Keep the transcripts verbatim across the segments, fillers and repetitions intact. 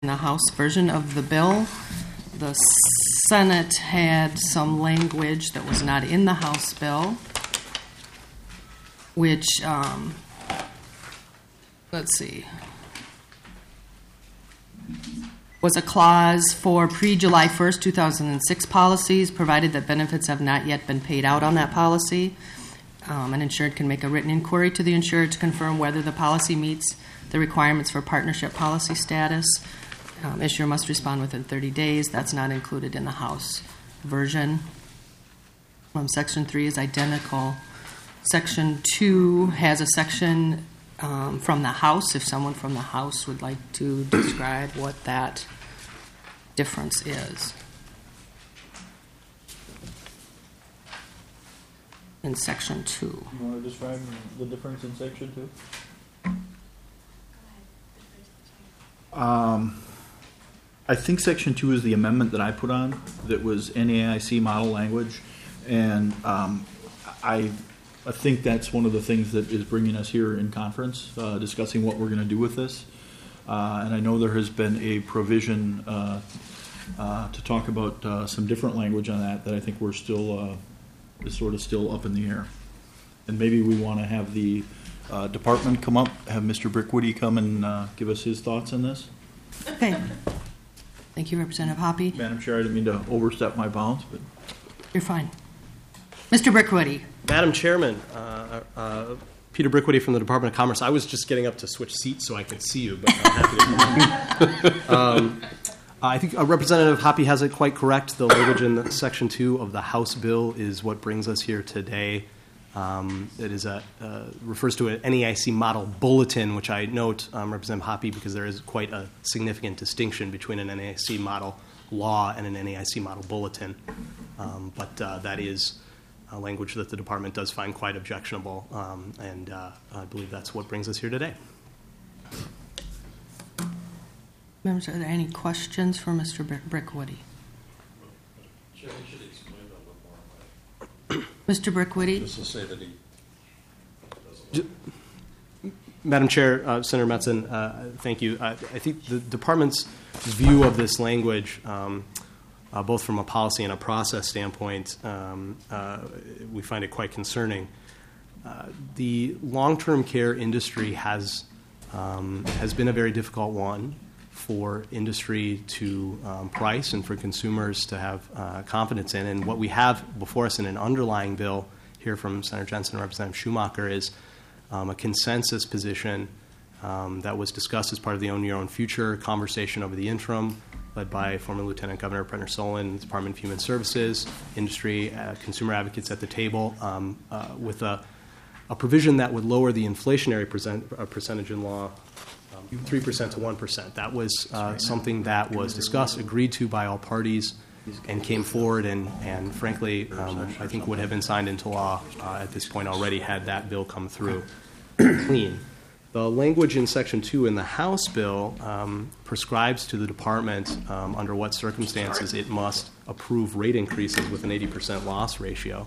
in the House version of the bill. The Senate had some language that was not in the House bill, which, um, let's see, was a clause for pre-July first, two thousand six policies, provided that benefits have not yet been paid out on that policy. Um, an insured can make a written inquiry to the insured to confirm whether the policy meets the requirements for partnership policy status. Um, issuer must respond within thirty days. That's not included in the House version. Um, section three is identical. Section two has a section um, from the House, if someone from the House would like to describe what that difference is. In section two. You want to describe the difference in section two? Um, I think section two is the amendment that I put on that was N A I C model language, and um, I, I think that's one of the things that is bringing us here in conference, uh, discussing what we're going to do with this. Uh, and I know there has been a provision uh, uh, to talk about uh, some different language on that that I think we're still uh, is sort of still up in the air. And maybe we want to have the uh, department come up, have Mister Brickwitty come and uh, give us his thoughts on this. Okay. Thank you, Representative Hoppe. Madam Chair, I didn't mean to overstep my bounds, but You're fine. Mister Brickwitty. Madam Chairman, uh, uh, Peter Brickwitty from the Department of Commerce. I was just getting up to switch seats so I could see you, but I'm happy to come um, I think uh, Representative Hoppe has it quite correct. The language in the Section two of the House bill is what brings us here today. Um, it is a, uh, refers to an N A I C model bulletin, which I note, um, Representative Hoppe, because there is quite a significant distinction between an N A I C model law and an N A I C model bulletin. Um, but uh, that is a language that the department does find quite objectionable, um, and uh, I believe that's what brings us here today. Members, are there any questions for Mister Brick- Brickwitty? Chair, he should explain that a little more. Mister Brickwitty? Just to say that he doesn't. Madam Chair, uh, Senator Metzen, uh, thank you. I, I think the department's view of this language, um, uh, both from a policy and a process standpoint, um, uh, we find it quite concerning. Uh, the long-term care industry has um, has been a very difficult one for industry to um, price and for consumers to have uh, confidence in. And what we have before us in an underlying bill here from Senator Jensen and Representative Schumacher is um, a consensus position um, that was discussed as part of the Own Your Own Future conversation over the interim, led by former Lieutenant Governor Brenner Solon, Department of Human Services, industry, uh, consumer advocates at the table, um, uh, with a, a provision that would lower the inflationary percent, uh, percentage in law three percent to one percent. That was uh, something that was discussed, agreed to by all parties, and came forward and, and frankly, um, I think would have been signed into law uh, at this point already had that bill come through clean. The language in Section two in the House bill um, prescribes to the department um, under what circumstances it must approve rate increases with an eighty percent loss ratio,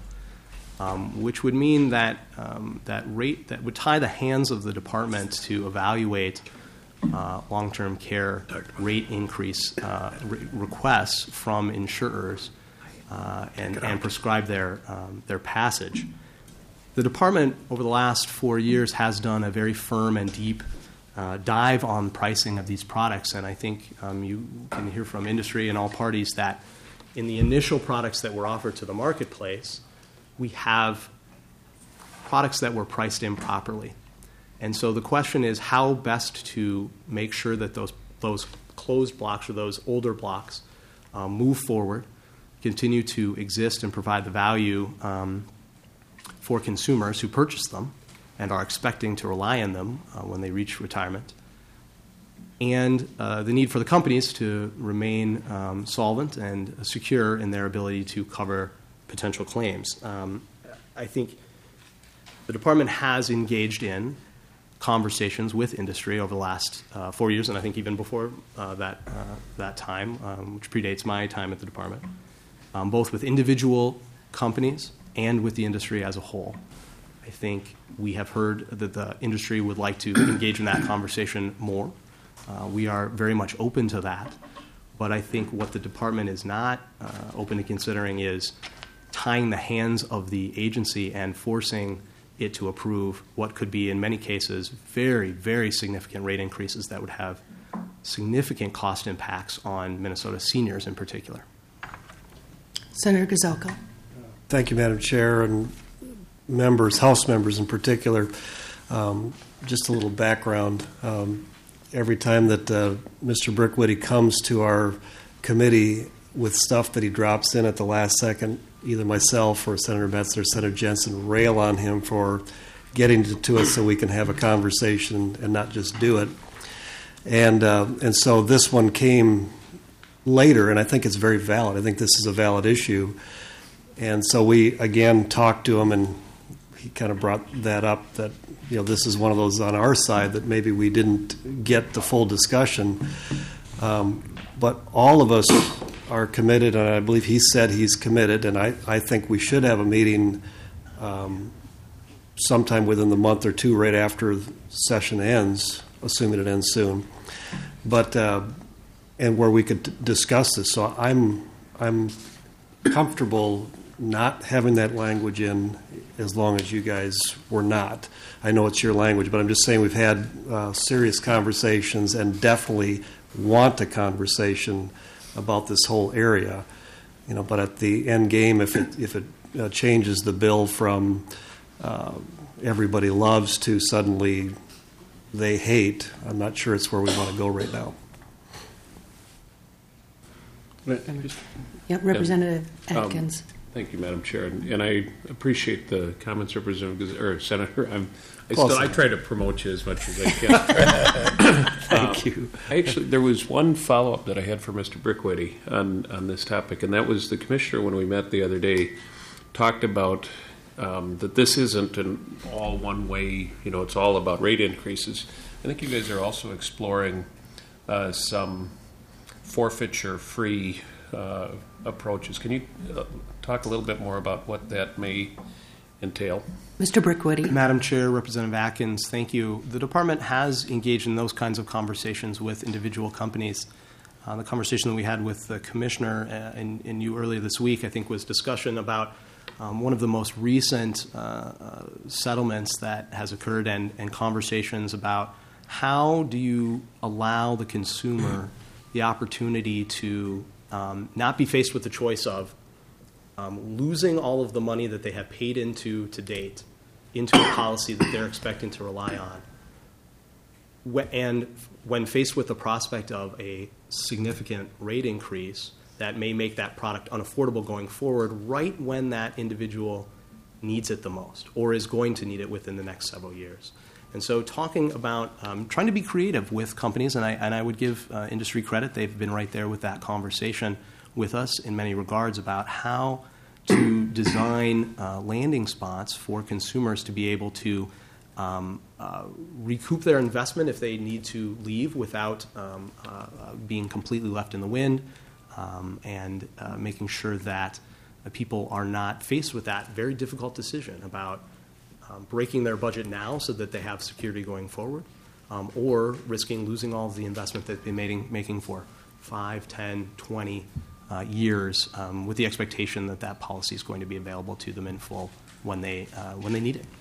um, which would mean that um, that rate that would tie the hands of the department to evaluate Uh, long-term care rate increase uh, re- requests from insurers uh, and, and prescribe their um, their passage. The department over the last four years has done a very firm and deep uh, dive on pricing of these products, and I think um, you can hear from industry and all parties that in the initial products that were offered to the marketplace, we have products that were priced improperly. And so the question is how best to make sure that those those closed blocks or those older blocks um, move forward, continue to exist and provide the value um, for consumers who purchase them and are expecting to rely on them uh, when they reach retirement, and uh, the need for the companies to remain um, solvent and secure in their ability to cover potential claims. Um, I think the department has engaged in conversations with industry over the last uh, four years, and I think even before uh, that uh, that time, um, which predates my time at the department, um, both with individual companies and with the industry as a whole. I think we have heard that the industry would like to engage in that conversation more. uh, we are very much open to that. But I think what the department is not uh, open to considering is tying the hands of the agency and forcing it to approve what could be, in many cases, very, very significant rate increases that would have significant cost impacts on Minnesota seniors in particular. Senator Gazelka. Thank you, Madam Chair, and members, House members in particular. Um, just a little background. Um, every time that uh, Mister Brickwitty comes to our committee with stuff that he drops in at the last second, either myself or Senator Metzler or Senator Jensen rail on him for getting to, to us so we can have a conversation and not just do it. And uh, and so this one came later, and I think it's very valid. I think this is a valid issue. And so we, again, talked to him, and he kind of brought that up, that, you know, this is one of those on our side that maybe we didn't get the full discussion. Um, but all of us are committed, and I believe he said he's committed, and I, I think we should have a meeting um, sometime within the month or two right after the session ends, assuming it ends soon. But uh, and where we could t- discuss this. So I'm I'm comfortable not having that language in as long as you guys were not. I know it's your language, but I'm just saying we've had uh, serious conversations and definitely want a conversation about this whole area. You know, but at the end game, if it if it uh, changes the bill from uh, everybody loves to suddenly they hate, I'm not sure it's where we want to go right now. Yep, Representative Um, Atkins. Thank you, Madam Chair, and, and I appreciate the comments, Representative Gaz- or Senator. I'm, I Close still I enough. try to promote you as much as I can. Thank you. I actually, there was one follow up that I had for Mister Brickwitty on on this topic, and that was the commissioner when we met the other day talked about um, that this isn't an all one way. You know, it's all about rate increases. I think you guys are also exploring uh, some forfeiture free uh, approaches. Can you uh, talk a little bit more about what that may entail? Mister Brickwitty. Madam Chair, Representative Atkins, thank you. The department has engaged in those kinds of conversations with individual companies. Uh, the conversation that we had with the commissioner uh, and, and you earlier this week, I think, was discussion about um, one of the most recent uh, uh, settlements that has occurred and, and conversations about how do you allow the consumer the opportunity to um, not be faced with the choice of um, losing all of the money that they have paid into to date into a policy that they're expecting to rely on. Wh- And when faced with the prospect of a significant rate increase that may make that product unaffordable going forward, right when that individual needs it the most or is going to need it within the next several years. And so talking about um, trying to be creative with companies, and I, and I would give uh, industry credit, they've been right there with that conversation with us in many regards about how to design uh, landing spots for consumers to be able to um, uh, recoup their investment if they need to leave without um, uh, uh, being completely left in the wind, um, and uh, making sure that uh, people are not faced with that very difficult decision about Um, breaking their budget now so that they have security going forward, um, or risking losing all of the investment that they've been making, making for five, ten, twenty uh, years um, with the expectation that that policy is going to be available to them in full when they, uh, when they need it.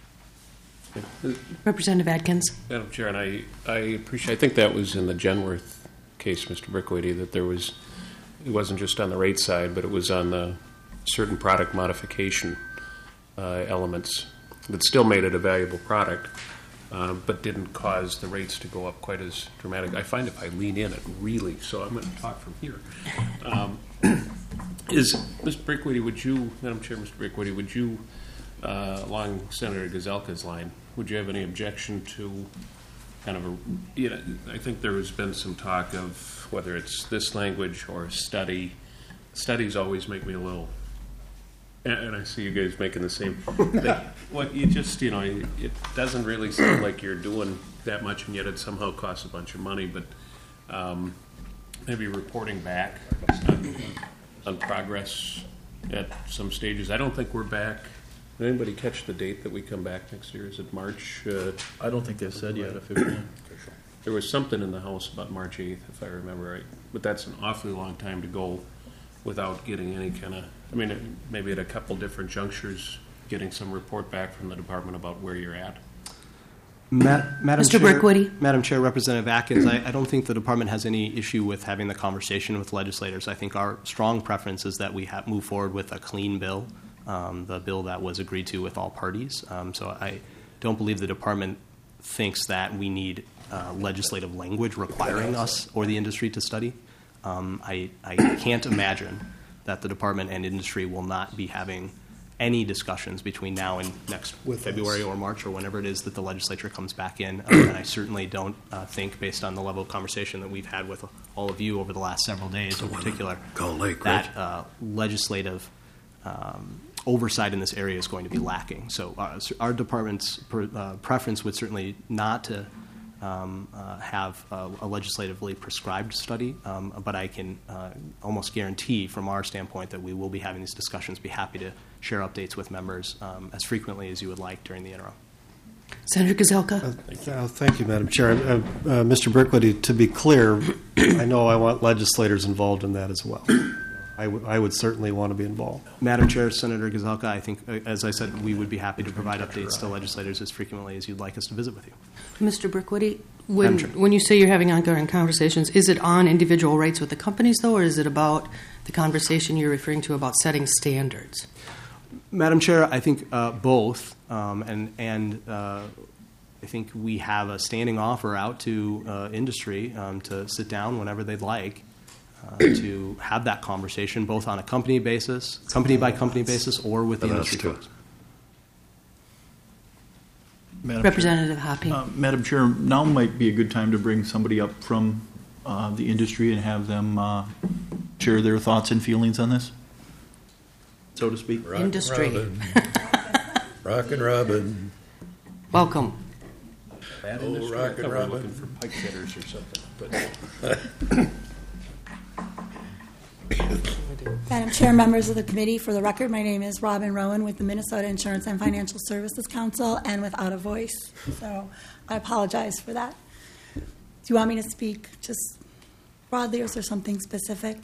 Representative Atkins. Madam Chair, and I, I appreciate, I think that was in the Genworth case, Mister Brickwitty, that there was, it wasn't just on the rate side, but it was on the certain product modification uh, elements that still made it a valuable product, uh, but didn't cause the rates to go up quite as dramatic. I find if I lean in, it really, so I'm going to talk from here. Um, is, Mister Brickwitty, would you, Madam Chair, Mister Brickwitty, would you, uh, along Senator Gazelka's line, would you have any objection to kind of a, you know, I think there has been some talk of whether it's this language or a study. Studies always make me a little, and, and I see you guys making the same thing. What you just, you know, it doesn't really sound like you're doing that much, and yet it somehow costs a bunch of money, but um, maybe reporting back on, on progress at some stages. I don't think we're back. Did anybody catch the date that we come back next year? Is it March? Uh, I don't think they've said yet officially. There was something in the House about March eighth, if I remember right, but that's an awfully long time to go without getting any kind of, I mean, it- maybe at a couple different junctures, getting some report back from the department about where you're at. Ma- Madam Mister Chair- Brickwitty? Madam Chair, Representative Atkins, I, I don't think the department has any issue with having the conversation with legislators. I think our strong preference is that we have, move forward with a clean bill, um, the bill that was agreed to with all parties. Um, so I don't believe the department thinks that we need uh, legislative language requiring us or the industry to study. Um, I, I can't imagine that the department and industry will not be having any discussions between now and next February or March or whenever it is that the legislature comes back in. Um, and I certainly don't uh, think, based on the level of conversation that we've had with all of you over the last several days in particular, Call Lake, that uh, legislative um, oversight in this area is going to be lacking. So uh, our department's per, uh, preference would certainly not to um, uh, have a, a legislatively prescribed study, um, but I can uh, almost guarantee from our standpoint that we will be having these discussions, be happy to share updates with members um, as frequently as you would like during the interim. Senator Gazelka? Uh, Thank you, Madam Chair. Uh, uh, Mister Brickwitty, to be clear, I know I want legislators involved in that as well. I would I would certainly want to be involved. Madam Chair, Senator Gazelka, I think, uh, as I said, we would be happy to provide updates to legislators as frequently as you'd like us to visit with you. Mister Brickwitty, when, Madam Chair. when you say you're having ongoing conversations, is it on individual rates with the companies, though, or is it about the conversation you're referring to about setting standards? Madam Chair, I think uh, both, um, and and uh, I think we have a standing offer out to uh, industry um, to sit down whenever they'd like uh, to have that conversation, both on a company basis, company by company basis, or with the And us industry too. folks. Madam Chair. Representative Hoppy? Uh, Madam Chair, now might be a good time to bring somebody up from uh, the industry and have them uh, share their thoughts and feelings on this, so to speak. Rockin' Industry. Robin. Rockin' Robin. Welcome. Bad Oh, industry. rock I and thought we were roll. looking for pipe fitters or something, but. Madam Chair, members of the committee, for the record, my name is Robin Rowan with the Minnesota Insurance and Financial Services Council and without a voice, so I apologize for that. Do you want me to speak just broadly, or is there something specific?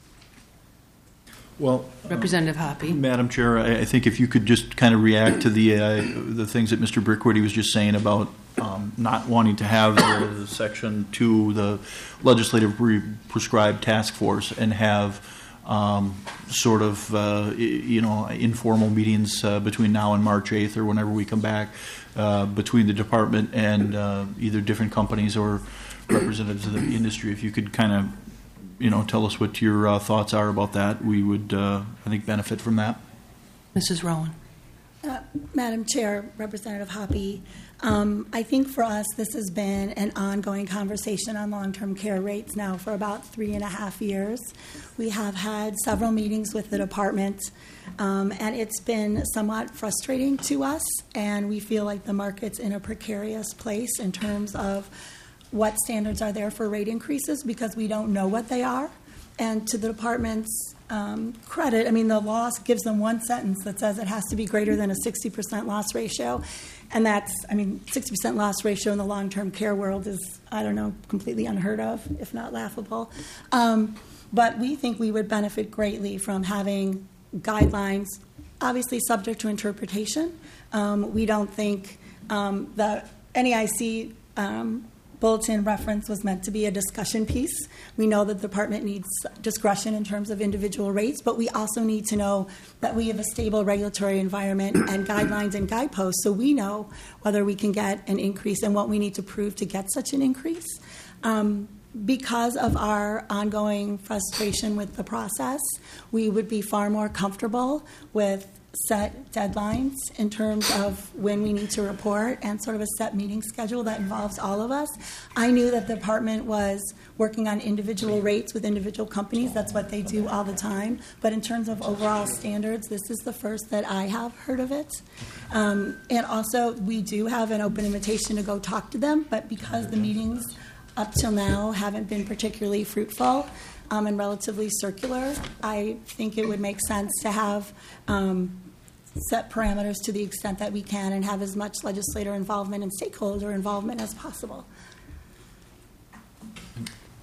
Well, Representative Hoppy? Madam Chair, I I think if you could just kind of react to the uh, the things that Mister Brickwitty was just saying about um, not wanting to have the Section two, the legislative pre- prescribed task force, and have um, sort of uh, y- you know informal meetings uh, between now and March eighth or whenever we come back uh, between the department and uh, either different companies or representatives of the industry. If you could kind of you know, tell us what your uh, thoughts are about that. We would, uh, I think, benefit from that. Missus Rowan? Uh, Madam Chair, Representative Hoppy, um, I think for us this has been an ongoing conversation on long-term care rates now for about three and a half years. We have had several meetings with the department, um, and it's been somewhat frustrating to us, and we feel like the market's in a precarious place in terms of what standards are there for rate increases, because we don't know what they are. And to the department's um, credit, I mean, the law gives them one sentence that says it has to be greater than a sixty percent loss ratio. And that's, I mean, sixty percent loss ratio in the long-term care world is, I don't know, completely unheard of, if not laughable. Um, but we think we would benefit greatly from having guidelines, obviously subject to interpretation. Um, we don't think um, the N A I C um, bulletin reference was meant to be a discussion piece. We know that the department needs discretion in terms of individual rates, but we also need to know that we have a stable regulatory environment and guidelines and guideposts so we know whether we can get an increase and what we need to prove to get such an increase. Um, because of our ongoing frustration with the process, we would be far more comfortable with set deadlines in terms of when we need to report and sort of a set meeting schedule that involves all of us. I knew that the department was working on individual rates with individual companies. That's what they do all the time. But in terms of overall standards, this is the first that I have heard of it. Um, and also, we do have an open invitation to go talk to them, but because the meetings up till now haven't been particularly fruitful, Um, and relatively circular, I think it would make sense to have um, set parameters to the extent that we can and have as much legislator involvement and stakeholder involvement as possible.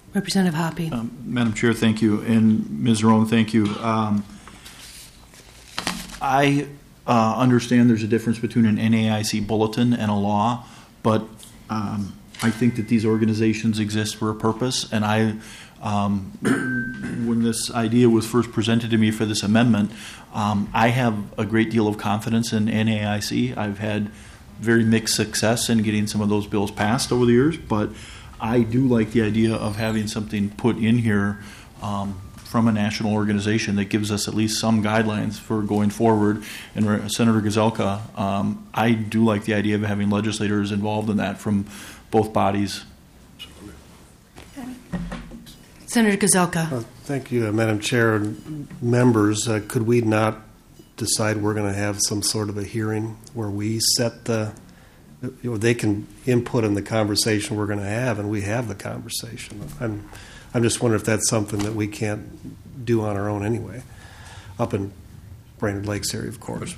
Representative Hoppy. Um, Madam Chair, thank you, and Miz Roan, thank you. Um, I uh, understand there's a difference between an N A I C bulletin and a law, but um, I think that these organizations exist for a purpose, and I, um, when this idea was first presented to me for this amendment, um, I have a great deal of confidence in N A I C. I've had very mixed success in getting some of those bills passed over the years, but I do like the idea of having something put in here um, from a national organization that gives us at least some guidelines for going forward. And Re- Senator Gazelka, um, I do like the idea of having legislators involved in that from both bodies. Senator Gazelka. Uh, Thank you, uh, Madam Chair. And members, uh, could we not decide we're going to have some sort of a hearing where we set the, you know, they can input in the conversation we're going to have, and we have the conversation. I'm, I'm just wondering if that's something that we can't do on our own anyway, up in Brainerd Lakes area, of course.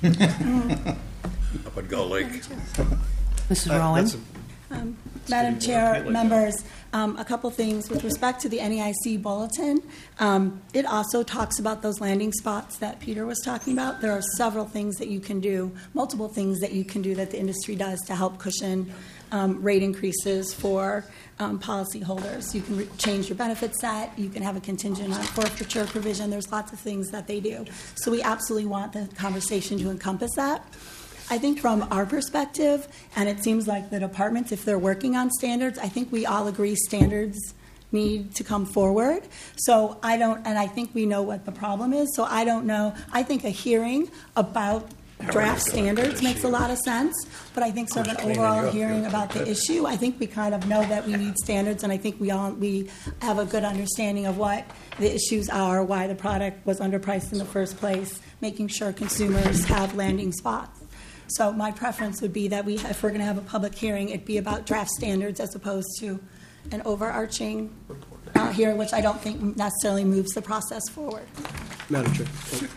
Up at Gull Lake. Missus Uh, Rowan. that's a- Um, Madam Chair, members, um, a couple things with respect to the N E I C bulletin. Um, it also talks about those landing spots that Peter was talking about. There are several things that you can do, multiple things that you can do that the industry does to help cushion um, rate increases for um, policyholders. You can re- change your benefit set. You can have a contingent on forfeiture provision. There's lots of things that they do. So we absolutely want the conversation to encompass that. I think from our perspective, and it seems like the departments, if they're working on standards, I think we all agree standards need to come forward. So I don't, and I think we know what the problem is, so I don't know. I think a hearing about draft standards makes a lot of sense, but I think sort of an overall hearing about the issue, I think we kind of know that we need standards, and I think we all, we have a good understanding of what the issues are, why the product was underpriced in the first place, making sure consumers have landing spots. So my preference would be that we, if we're going to have a public hearing, it be about draft standards as opposed to an overarching uh, hearing, which I don't think necessarily moves the process forward. Madam Chair.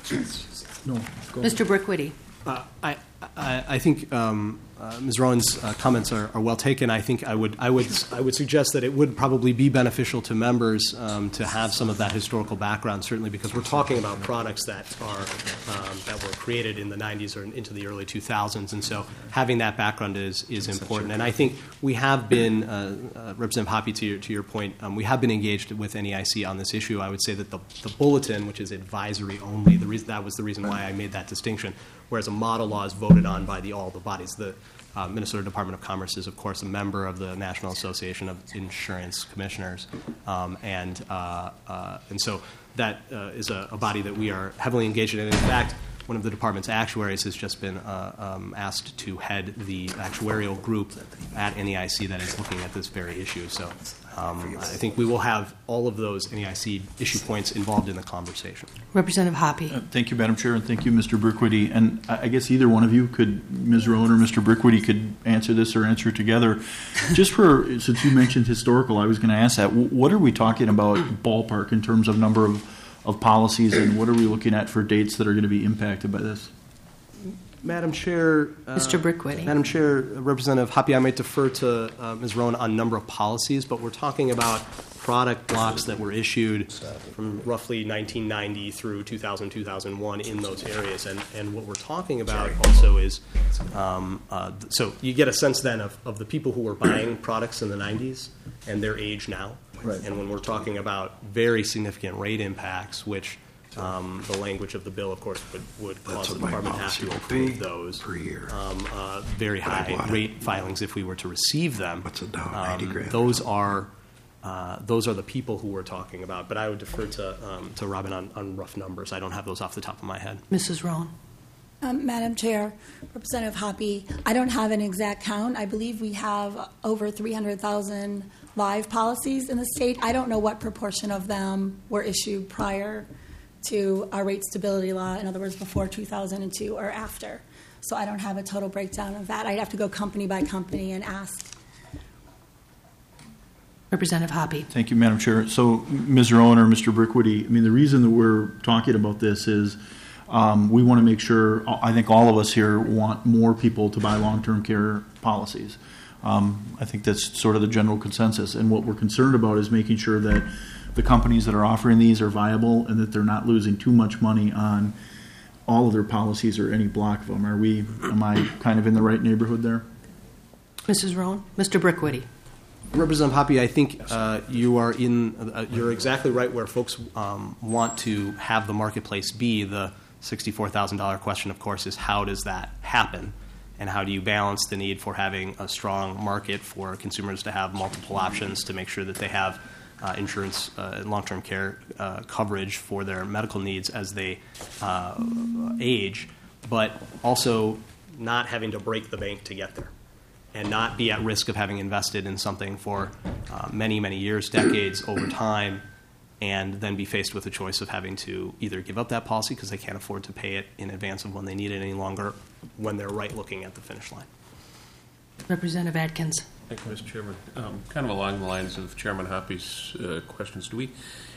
No, go Mister Brickwitty. Uh, I, I, I think um, uh, Miz Rowan's uh, comments are, are well taken. I think I would, I would, I would suggest that it would probably be beneficial to members um, to have some of that historical background, certainly because we're talking about products that are um, that were created in the nineties or into the early two thousands, and so having that background is is important. And I think we have been, uh, uh, Representative Hoppy, to your to your point, um, we have been engaged with N E I C on this issue. I would say that the the bulletin, which is advisory only, the reason that was the reason why I made that distinction. Whereas a model law is voted on by the, all the bodies. The uh, Minnesota Department of Commerce is, of course, a member of the National Association of Insurance Commissioners, um, and uh, uh, and so that uh, is a, a body that we are heavily engaged in. And in fact, one of the department's actuaries has just been uh, um, asked to head the actuarial group at N E I C that is looking at this very issue. So um, I think we will have all of those N E I C issue points involved in the conversation. Representative Hoppy. Uh, Thank you, Madam Chair, and thank you, Mister Brickwitty. And I I guess either one of you could, Miz Rowan or Mister Brickwitty, could answer this or answer it together. Just for, since you mentioned historical, I was going to ask that. W- What are we talking about ballpark in terms of number of, of policies, and what are we looking at for dates that are going to be impacted by this? Madam Chair. Uh, Mister Brickwitty. Madam Chair, Representative Hoppy, I might defer to uh, Miz Rowan on number of policies, but we're talking about product blocks that were issued from roughly nineteen ninety through two thousand, two thousand one in those areas. And, and what we're talking about also is, um, uh, so you get a sense then of, of the people who were buying products in the nineties and their age now. Right. And when we're talking about very significant rate impacts, which Um, the language of the bill, of course, would, would cause the department to have to approve those per year. um, uh, very high rate filings if we were to receive them. What's a dollar, Um, ninety grand? Those are uh, those are the people who we're talking about. But I would defer to um, to Robin on, on rough numbers. I don't have those off the top of my head. Missus Rowan. Um, Madam Chair, Representative Hoppy, I don't have an exact count. I believe we have over three hundred thousand live policies in the state. I don't know what proportion of them were issued prior to our rate stability law, in other words, before two thousand two or after. So I don't have a total breakdown of that. I'd have to go company by company and ask. Representative Hoppy. Thank you, Madam Chair. So, Miz Rowan or Mister Brickwitty, I mean, the reason that we're talking about this is um, we want to make sure, I think all of us here want more people to buy long-term care policies. Um, I think that's sort of the general consensus. And what we're concerned about is making sure that the companies that are offering these are viable and that they're not losing too much money on all of their policies or any block of them. Are we, am I kind of in the right neighborhood there? Missus Rowan? Mister Brickwitty? Representative Hoppe, I think uh, you are in, uh, you're exactly right where folks um, want to have the marketplace be. The sixty-four thousand dollars question, of course, is how does that happen? And how do you balance the need for having a strong market for consumers to have multiple options to make sure that they have uh, insurance uh, and long-term care uh, coverage for their medical needs as they uh, age, but also not having to break the bank to get there, and not be at risk of having invested in something for uh, many, many years, decades over time, and then be faced with the choice of having to either give up that policy because they can't afford to pay it in advance of when they need it any longer, when they're right looking at the finish line. Representative Atkins? Thank you, Mister Chairman. Um, kind of along the lines of Chairman Hoppe's uh, questions, do we,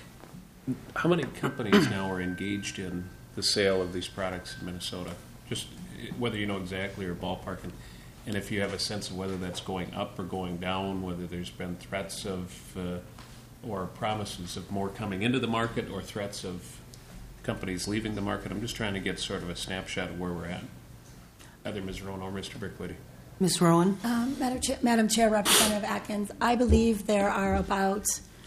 how many companies now are engaged in the sale of these products in Minnesota? Just whether you know exactly or ballparking. And if you have a sense of whether that's going up or going down, whether there's been threats of uh, or promises of more coming into the market or threats of companies leaving the market. I'm just trying to get sort of a snapshot of where we're at, either Miz Rowan or Mister Brickwitty. Miz Rowan? Um, Madam, Chair, Madam Chair, Representative Atkins, I believe there are about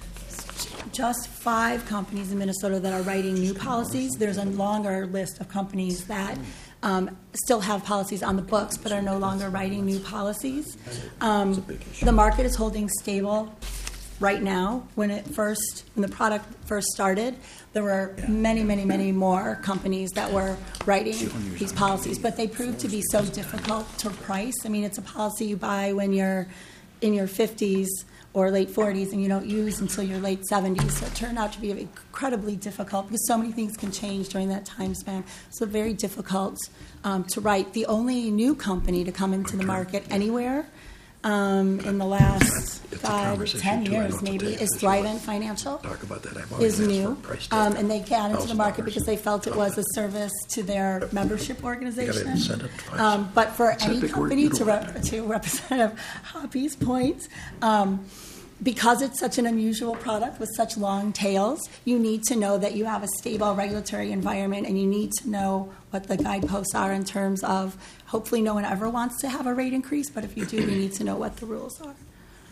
just five companies in Minnesota that are writing new policies. There's a longer list of companies that um, still have policies on the books but are no longer writing new policies. Um, the market is holding stable right now. When it first, when the product first started, there were many, many, many more companies that were writing these policies, but they proved to be so difficult to price. I mean, it's a policy you buy when you're in your fifties or late forties and you don't use until your late seventies. So it turned out to be incredibly difficult because so many things can change during that time span. So very difficult um, to write. The only new company to come into the market anywhere Um, in the last God, ten years, maybe, is Thrivent Financial. Talk about that. I've Is always asked new, for a price tag. um, and they got into the market $one thousand because they felt it was a service to their membership organization. incentive twice. Um, but for It's a any big word company, you to, don't rep- like. to Representative Hoppe's point, um, because it's such an unusual product with such long tails, you need to know that you have a stable regulatory environment, and you need to know what the guideposts are in terms of, hopefully no one ever wants to have a rate increase, but if you do, you need to know what the rules are.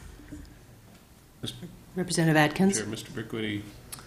Representative Atkins? Sure, Mister Brickwitty,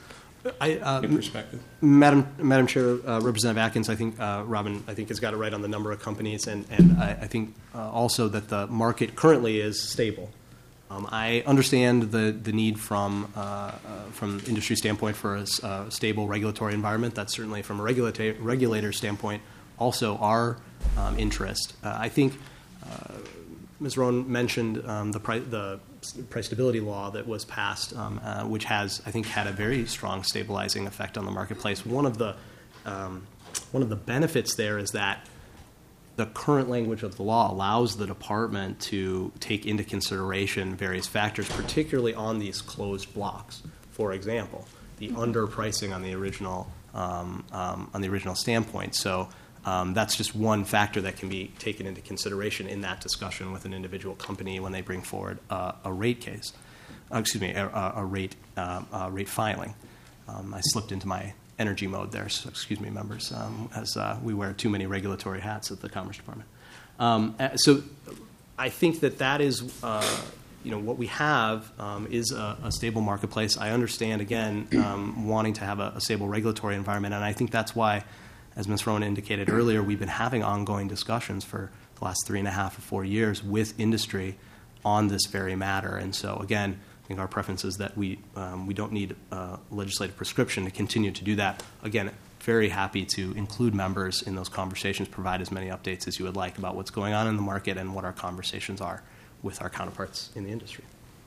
I, uh, in perspective. Madam Madam Chair, uh, Representative Atkins, I think uh, Robin, I think has got it right on the number of companies, and and I, I think uh, also that the market currently is stable. Um, I understand the the need from uh, uh, from industry standpoint for a uh, stable regulatory environment. That's certainly from a regulator regulator standpoint also our um, interest. Uh, I think uh, Miz Rowan mentioned um, the price the price stability law that was passed, um, uh, which has, I think, had a very strong stabilizing effect on the marketplace. One of the um, one of the benefits there is that the current language of the law allows the department to take into consideration various factors, particularly on these closed blocks. For example, the underpricing on the original um, um, on the original standpoint. So. Um, that's just one factor that can be taken into consideration in that discussion with an individual company when they bring forward uh, a rate case, uh, excuse me, a, a rate uh, a rate filing. Um, I slipped into my energy mode there, so excuse me, members, um, as uh, we wear too many regulatory hats at the Commerce Department. Um, so I think that that is, uh, you know, what we have um, is a, a stable marketplace. I understand, again, um, wanting to have a, a stable regulatory environment, and I think that's why, as Miz Rowan indicated earlier, we've been having ongoing discussions for the last three and a half or four years with industry on this very matter. And so, again, I think our preference is that we um, we don't need uh, legislative prescription to continue to do that. Again, very happy to include members in those conversations, provide as many updates as you would like about what's going on in the market and what our conversations are with our counterparts in the industry.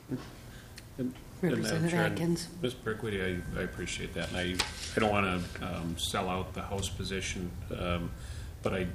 And, Representative and, Chair, Atkins. Miz Brickwitty, I, I appreciate that, and I, I don't want to um, sell out the House position, um, but I,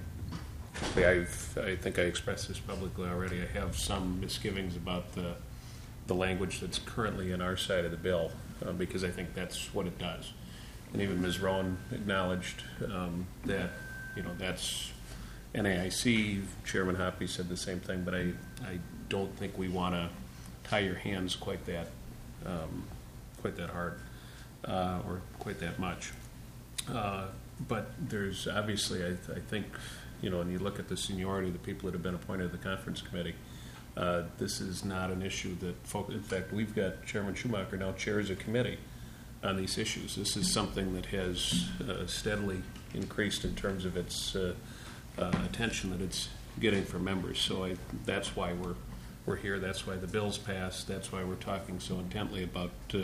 I've, I think I expressed this publicly already. I have some misgivings about the, the language that's currently in our side of the bill, uh, because I think that's what it does. And even Miz Rowan acknowledged um, that, you know, that's N A I C. Chairman Hoppe said the same thing, but I, I don't think we want to tie your hands quite that, um, quite that hard, uh, or quite that much. Uh, but there's obviously, I, I think, you know, when you look at the seniority of the people that have been appointed to the conference committee, uh, this is not an issue that folk, in fact, we've got Chairman Schumacher now chairs a committee on these issues. This is something that has uh, steadily increased in terms of its uh, uh, attention that it's getting from members. So I, that's why we're we're here. That's why the bill's passed. That's why we're talking so intently about uh,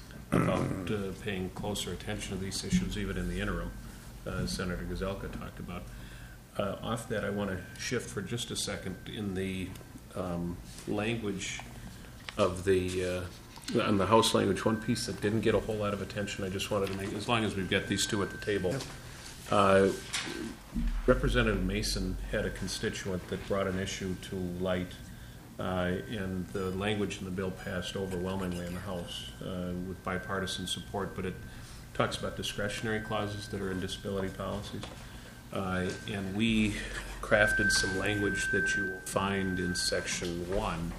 about uh, paying closer attention to these issues, even in the interim, uh, as Senator Gazelka talked about. Uh, off that, I want to shift for just a second in the um, language of the uh, on the House language. One piece that didn't get a whole lot of attention. I just wanted to make, as long as we've got these two at the table. Yep. Uh, Representative Mason had a constituent that brought an issue to light, uh, and the language in the bill passed overwhelmingly in the House uh, with bipartisan support, but it talks about discretionary clauses that are in disability policies. Uh, and we crafted some language that you will find in section one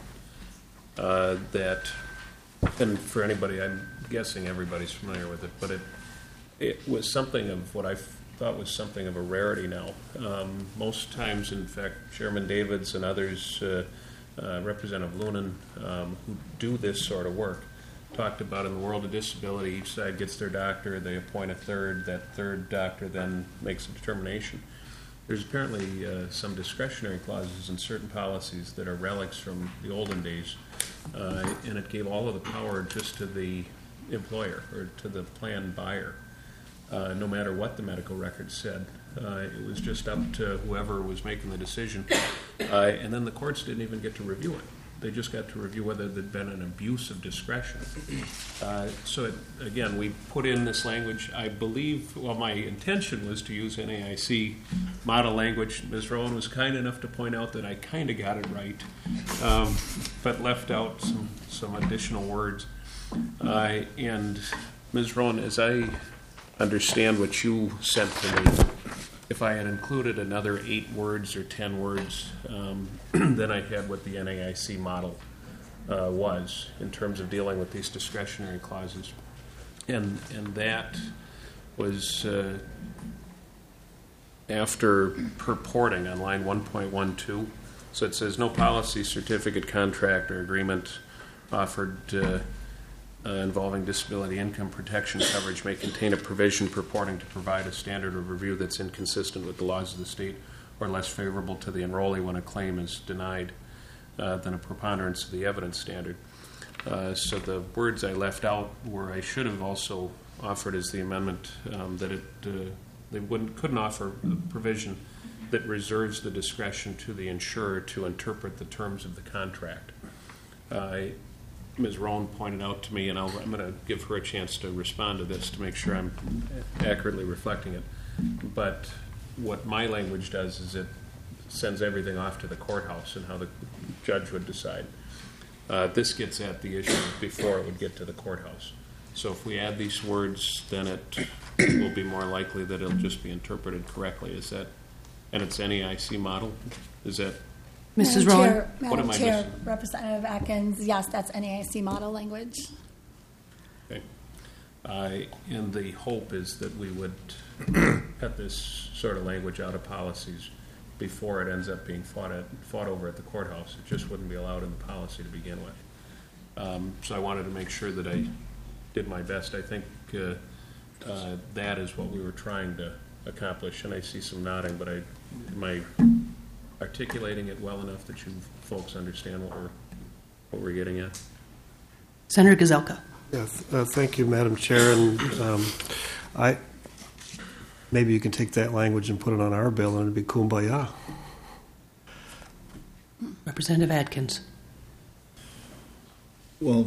uh, that, and for anybody, I'm guessing everybody's familiar with it, but it, it was something of what I thought was something of a rarity now. Um, most times, in fact, Chairman Davids and others, uh, uh, Representative Lunan, um, who do this sort of work, talked about in the world of disability, each side gets their doctor, they appoint a third, that third doctor then makes a determination. There's apparently uh, some discretionary clauses in certain policies that are relics from the olden days, uh, and it gave all of the power just to the employer or to the plan buyer. Uh, no matter what the medical record said. Uh, it was just up to whoever was making the decision. Uh, and then the courts didn't even get to review it. They just got to review whether there'd been an abuse of discretion. Uh, so, it, again, we put in this language. I believe, well, my intention was to use N A I C model language. Miz Rowan was kind enough to point out that I kind of got it right, um, but left out some, some additional words. Uh, and Miz Rowan, as I understand what you sent to me, if I had included another eight words or ten words, um, then I had what the N A I C model uh, was in terms of dealing with these discretionary clauses. And, and that was uh, after purporting on line one point one two. So it says, no policy, certificate, contract, or agreement offered uh, Uh, involving disability income protection coverage may contain a provision purporting to provide a standard of review that's inconsistent with the laws of the state or less favorable to the enrollee when a claim is denied uh, than a preponderance of the evidence standard. Uh, so the words I left out were I should have also offered as the amendment um, that it uh, they wouldn't couldn't offer a provision that reserves the discretion to the insurer to interpret the terms of the contract. Uh, Miz Rowan pointed out to me, and I'll, I'm going to give her a chance to respond to this to make sure I'm accurately reflecting it. But what my language does is it sends everything off to the courthouse and how the judge would decide. Uh, this gets at the issue before it would get to the courthouse. So if we add these words, then it will be more likely that it'll just be interpreted correctly. Is that, and it's N A I C model? Is that? Missus Madam Rowan? Chair, What am Madam I Chair, missing? Representative Atkins, yes, that's N A I C model language. Okay. Uh, and the hope is that we would cut this sort of language out of policies before it ends up being fought at, fought over at the courthouse. It just wouldn't be allowed in the policy to begin with. Um, so I wanted to make sure that I did my best. I think uh, uh, that is what we were trying to accomplish. And I see some nodding, but I, am I articulating it well enough that you folks understand what we're what we're getting at? Senator Gazelka. Yeah, th- uh, thank you, Madam Chair. And um, I maybe you can take that language and put it on our bill, and it'd be kumbaya. Representative Atkins. Well,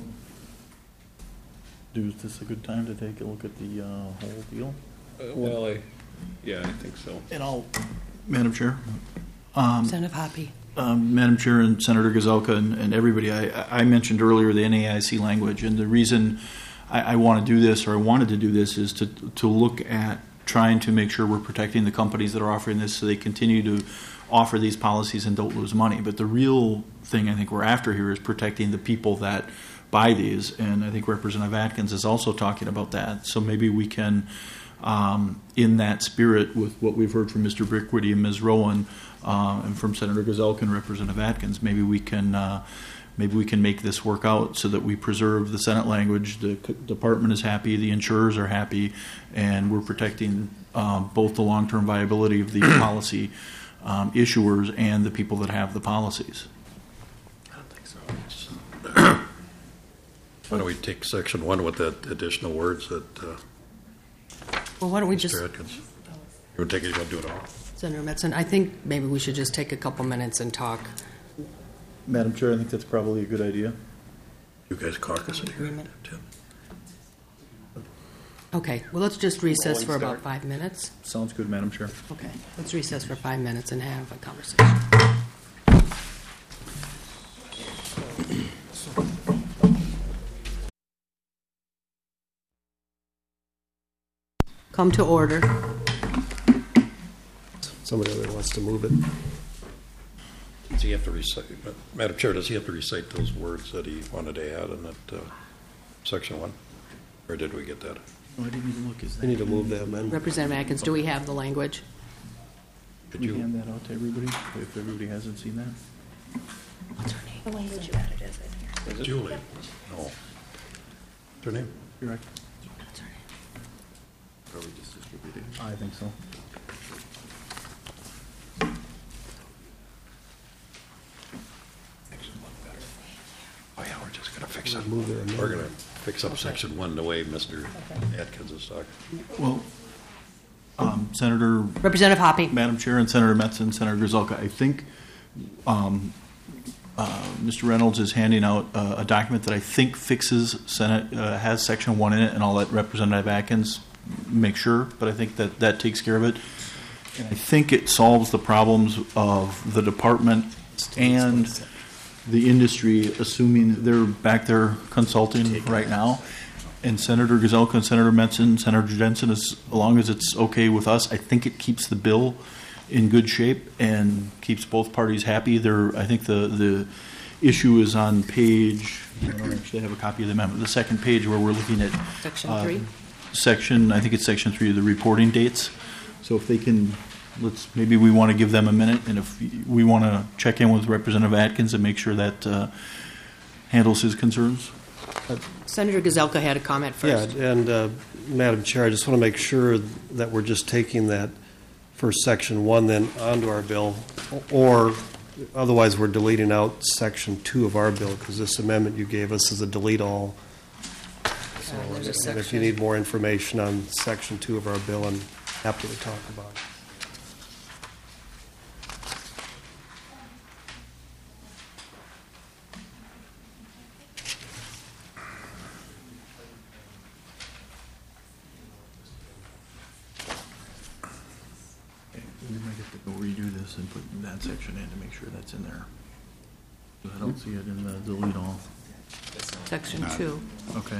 is this a good time to take a look at the uh, whole deal? Uh, well, I, yeah, I think so. And I'll, Madam Chair. Um, Representative Hoppe. Um, Madam Chair and Senator Gazelka and, and everybody, I, I mentioned earlier the N A I C language, and the reason I, I want to do this, or I wanted to do this, is to to look at trying to make sure we're protecting the companies that are offering this so they continue to offer these policies and don't lose money. But the real thing I think we're after here is protecting the people that buy these, and I think Representative Atkins is also talking about that. So maybe we can, um, in that spirit, with what we've heard from Mister Brickwitty and Miz Rowan, uh, and from Senator Gazelka and Representative Atkins, maybe we can uh, maybe we can make this work out so that we preserve the Senate language. The c- department is happy, the insurers are happy, and we're protecting um, both the long-term viability of these policy um, issuers and the people that have the policies. I don't think so. Why don't we take section one with that additional words that uh, Well, why don't we just, Mister Atkins? You want to take it, you want to do it all? Senator Metzen, I think maybe we should just take a couple minutes and talk. Madam Chair, I think that's probably a good idea. You guys caucus it here. Agreement. Tim. Okay, well, let's just recess Rolling for about start. five minutes. Sounds good, Madam Chair. Okay, let's recess for five minutes and have a conversation. Come to order. Somebody other wants to move it. Does he have to recite, Madam Chair, does he have to recite those words that he wanted to add in that uh, section one? Or did we get that? Oh, I didn't even look. Is We need to move that amendment. Representative Atkins, do we have the language? Could Can we you, hand that out to everybody, if everybody hasn't seen that? What's her name? The language you added is in here. Julie? No. What's her name? You're right. What's her name? Probably just distributed. I think so. Oh, yeah, we're just going to fix it. Move the amendment. We're going to fix up section one the way Mister Atkins is talking. Well, um, Senator, Representative Hoppy. Madam Chair, and Senator Metzen, Senator Gazelka, I think um, uh, Mister Reynolds is handing out uh, a document that I think fixes Senate, uh, has section one in it, and I'll let Representative Atkins make sure, but I think that that takes care of it. And I think it solves the problems of the department and the industry, assuming they're back there consulting right now. And Senator Gazelka and Senator Metzen, Senator Jensen, as long as it's okay with us, I think it keeps the bill in good shape and keeps both parties happy. There, I think the the issue is on page. I don't actually have a copy of the amendment. The second page where we're looking at Section uh, three. Section, I think it's section three of the reporting dates. So if they can, let's, maybe we want to give them a minute, and if we want to check in with Representative Atkins and make sure that uh, handles his concerns. Senator Gazelka had a comment first. Yeah, and uh, Madam Chair, I just want to make sure that we're just taking that first section one then onto our bill, or otherwise we're deleting out section two of our bill, because this amendment you gave us is a delete all. So, Uh, there's a and if you section. need more information on section two of our bill, I'm happy to talk about it. We might have to go redo this and put that section in to make sure that's in there. I don't see it in the delete all. Section two. Okay.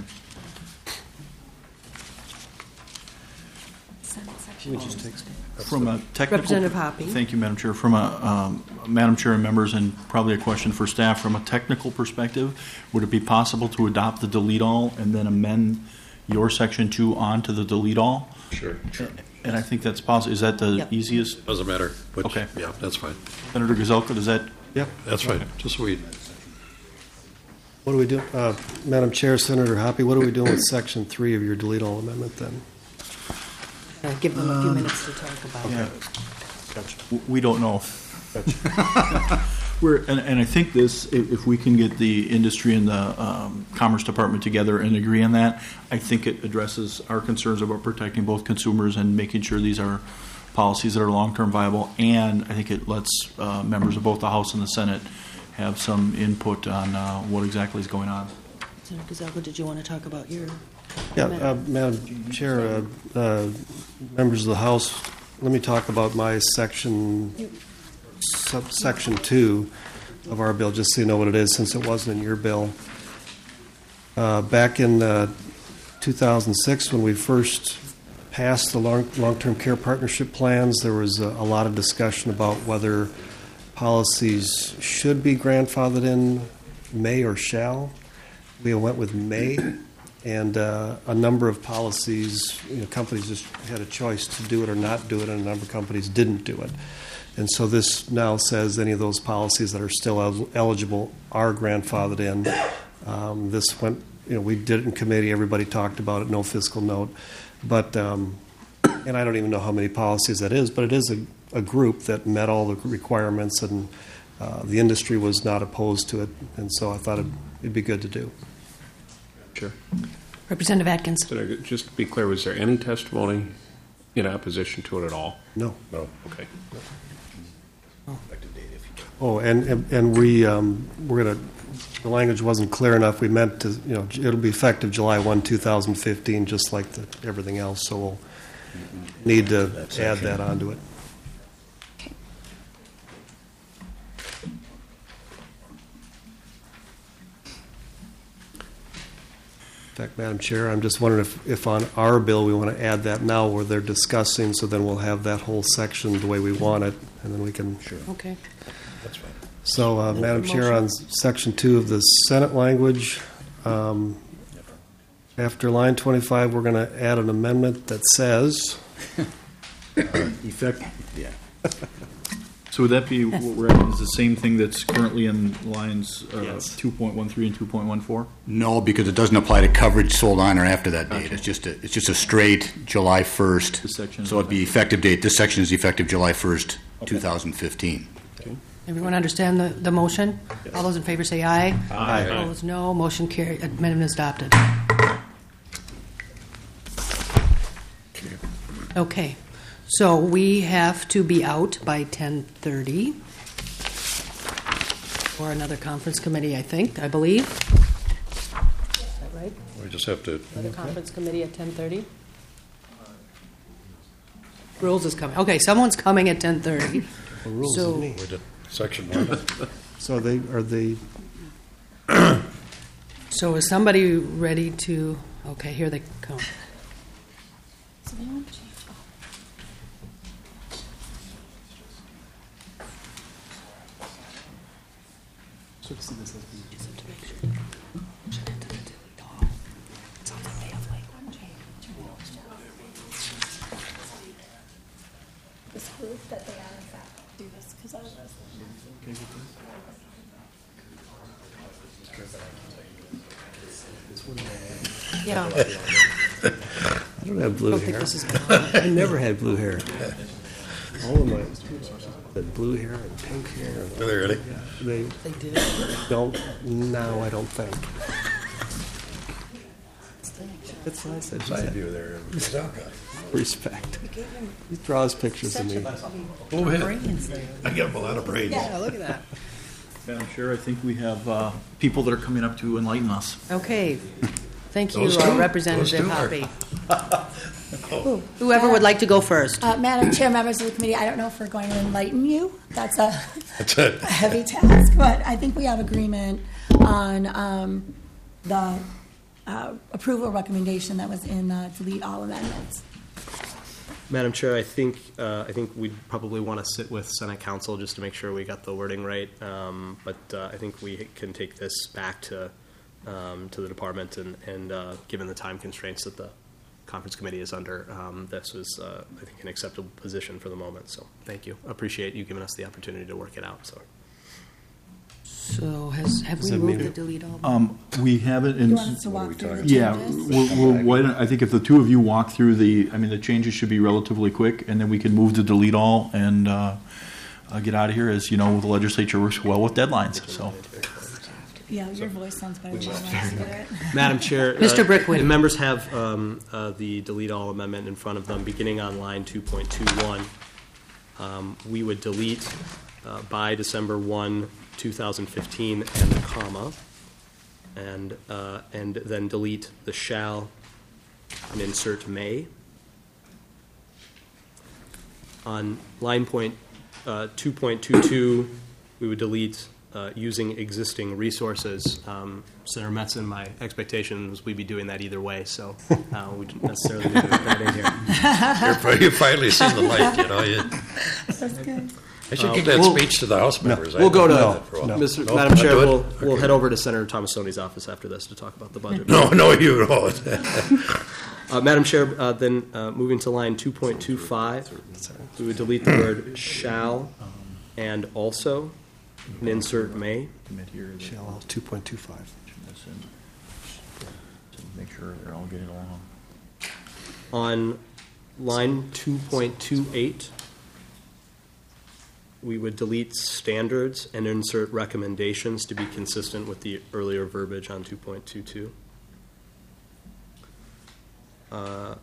Senate section. We just take From a technical. Representative Hoppy. Thank you, Madam Chair. From a, um, Madam Chair and members, and probably a question for staff, from a technical perspective, would it be possible to adopt the delete all and then amend your section two onto the delete all? Sure. Sure. And I think that's possible. Is that the Yep. easiest? Doesn't matter. Which, Okay. Yeah, that's fine. Senator Gazelka, does that? Yeah. That's fine. Just so we, What do we do, uh, Madam Chair, Senator Hoppy, what are we doing with section three of your delete all amendment then? Uh, Give them a few minutes to talk about it. Yeah. We don't know. We're, and, and I think this, if, if we can get the industry and the um, Commerce Department together and agree on that, I think it addresses our concerns about protecting both consumers and making sure these are policies that are long-term viable. And I think it lets uh, members of both the House and the Senate have some input on uh, what exactly is going on. Senator Gazelka, did you want to talk about your Yeah, amendment? uh, Madam Chair, uh, uh, members of the House, let me talk about my section, subsection two of our bill, just so you know what it is, since it wasn't in your bill. Uh, Back in uh, two thousand six, when we first passed the long, long-term care partnership plans, there was a, a lot of discussion about whether policies should be grandfathered in, may or shall. We went with may, and uh, a number of policies, you know, companies just had a choice to do it or not do it, and a number of companies didn't do it. And so this now says any of those policies that are still el- eligible are grandfathered in. Um, this went, you know, we did it in committee. Everybody talked about it. No fiscal note, but um, and I don't even know how many policies that is, but it is a, a group that met all the requirements, and uh, the industry was not opposed to it, and so I thought it'd, it'd be good to do. Sure. Representative Atkins. Senator, just to be clear, was there any testimony in opposition to it at all? No. No. Okay. Oh, and and, and we um, we're gonna. The language wasn't clear enough. We meant to, you know, it'll be effective July first, two thousand fifteen, just like the, everything else. So we'll need to add that onto it. Okay. In fact, Madam Chair, I'm just wondering if, if on our bill we want to add that now where they're discussing, so then we'll have that whole section the way we want it, and then we can. Sure. Okay. That's fine. So, uh, Madam Chair, on section two of the Senate language, um, after line twenty-five, we're going to add an amendment that says, Effect, yeah. So would that be, what we're adding is the same thing that's currently in lines uh, Yes. two point one three and two point one four? No, because it doesn't apply to coverage sold on or after that date. It's just a, it's just a straight July first. This section is So it'd be effective date, this section is effective July first, two thousand fifteen. Everyone understand the, the motion? All those in favor say aye. Aye. Opposed, no. Motion carried. Amendment is adopted. Okay. So we have to be out by ten thirty for another conference committee, I think, I believe. Is that right? We just have to, Another conference committee at ten thirty? Rules is coming. Okay, someone's coming at ten thirty. rules So- is me. we did section one. So they, are they, So is somebody ready to, okay, here they come. This group that they are in fact do this because I was. Yeah. I don't have blue I don't think hair. this is going I never had blue hair. All of my had blue hair and pink hair. Are they ready? They They did. don't now, I don't think. That's what I said. Side view there. Respect. He draws pictures of me. Go ahead. I got a lot of brains. Yeah, look at that. Madam Chair, I think we have uh, people that are coming up to enlighten us. Okay. Thank you, Those uh, two? Representative Those two are- Hoppy. Whoever would like to go first. Uh, Madam Chair, members of the committee, I don't know if we're going to enlighten you. That's a, That's it. a heavy task, but I think we have agreement on um, the uh, approval recommendation that was in uh, delete all amendments. Madam Chair, I think, uh, I think we'd probably want to sit with Senate Council just to make sure we got the wording right. Um, But uh, I think we can take this back to, um, to the department, and, and uh, given the time constraints that the conference committee is under, um, this is, uh, I think, an acceptable position for the moment. So thank you. Appreciate you giving us the opportunity to work it out, so. So has, have Does we that moved mean- to delete all? Um, We have it in. You want us to walk through the Yeah, changes? we'll, we'll, why don't- I think if the two of you walk through the, I mean, the changes should be relatively quick, and then we can move to delete all and uh, uh, get out of here. As you know, the legislature works well with deadlines, so. Yeah, your voice sounds better than mine. Madam Chair. Mister uh, Brickwin. The members have um, uh, the delete all amendment in front of them, beginning on line two point two one. Um, We would delete uh, by December first, two thousand fifteen, and the comma, and, uh, and then delete the shall and insert may. On line point uh, two point two two, we would delete uh, using existing resources. Um, Senator Metzen, my expectation was we'd be doing that either way, so uh, we didn't necessarily need to put that in here. You're- You've finally seen the light, you know. You- That's good. I should give that we'll- speech to the House members. I We'll go haven't to, done that for a while. Mister No, Madam not Chair, do it? we'll, we'll Okay. head over to Senator Tomassoni's office after this to talk about the budget. No, no, you don't. Uh, Madam Chair, uh, then uh, moving to line two point two five, we would delete the word shall and also and insert may. Shall two point two five. Make sure they're all getting along. On line two point two eight, we would delete standards and insert recommendations to be consistent with the earlier verbiage on two point two two. Uh,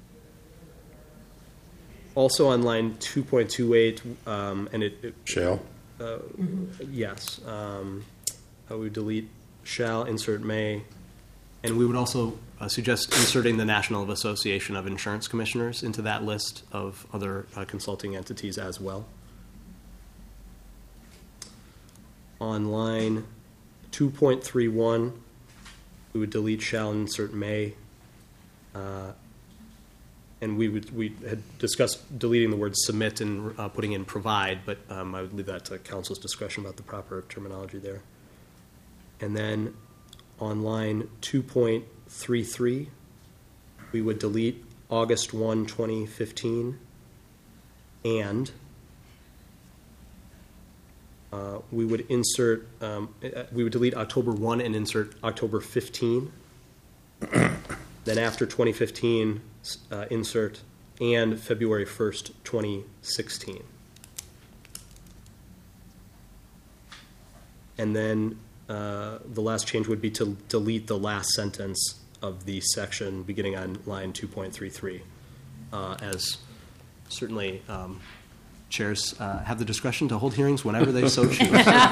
Also on line two point two eight, um, and it, it Shall? Uh, Yes. Um, uh, we delete shall, insert may, and we would also uh, suggest inserting the National Association of Insurance Commissioners into that list of other uh, consulting entities as well. On line two point three one, we would delete shall, insert may. Uh, And we would, we had discussed deleting the word submit and uh, putting in provide, but um, I would leave that to council's discretion about the proper terminology there. And then on line two point three three, we would delete August first, twenty fifteen, and uh, we would insert, um, uh, we would delete October first and insert October fifteenth. Then after twenty fifteen, uh, insert and February first, twenty sixteen. And then uh, the last change would be to delete the last sentence of the section beginning on line two point three three, uh, as certainly um, chairs uh, have the discretion to hold hearings whenever they so choose.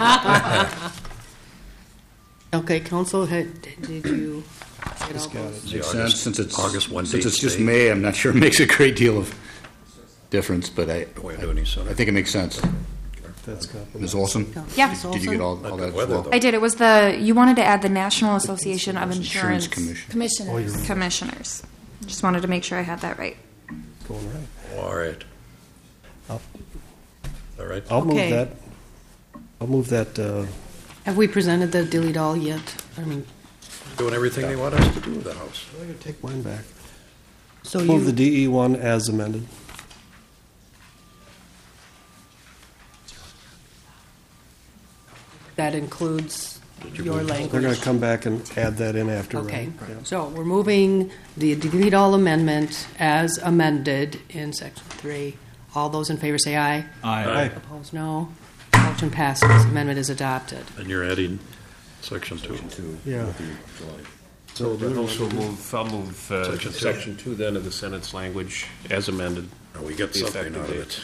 Okay, council, had- did you get all got those? The Makes August- sense. Since it's, August one since date it's just stay. May, I'm not sure it makes a great deal of difference, but I, Don't we do any sooner? I think it makes sense. That's good. Miz Olson? Yeah. Ms. Did you Olson? get all, all that as Weather, well? though. I did. It was the, you wanted to add the National Association of Insurance Insurance Commission. Commissioners. Commissioners. Just wanted to make sure I had that right. Going right. All right. I'll- All right. I'll move Okay. that, I'll move that, uh, Have we presented the delete all yet? I mean, Doing everything they want us to do with the House. I'm going to take mine back. so Move the you, D E one as amended. that includes you your move- They're going language? to come back and add that in after, Okay, right? Yeah. so we're moving the delete all amendment as amended in section three. All those in favor say aye. Aye. Opposed, no. Motion passes. Amendment is adopted. And you're adding section two. Yeah. So then also move, I'll move uh, Section two. section two then of the Senate's language as amended. Oh, we get The something effective out of date.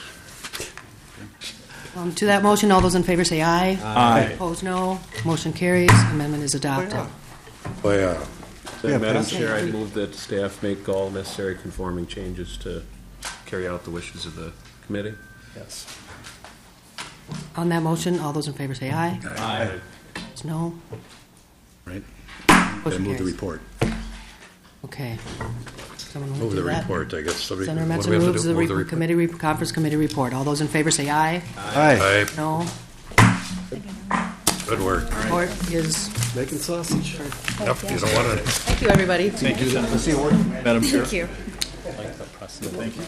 it. Um, To that motion, all those in favor say aye. Aye. Opposed, no. Motion carries. Amendment is adopted. Oh, yeah. Then, Yeah, Madam pass. Chair, I move that staff make all necessary conforming changes to carry out the wishes of the committee. Yes. On that motion, all those in favor say aye. Aye. Opposed, no. Right? I Motion move the carries. report. Okay. Someone want to Move do the that? report, I guess. Somebody- Senator what Metzen do we have to moves do? the Move re- report. committee, re- conference committee report. All those in favor say aye. Aye. Aye. No. Good work. Report is, Making sausage. Yep, you don't want to thank you, everybody. Madam Chair. Thank you.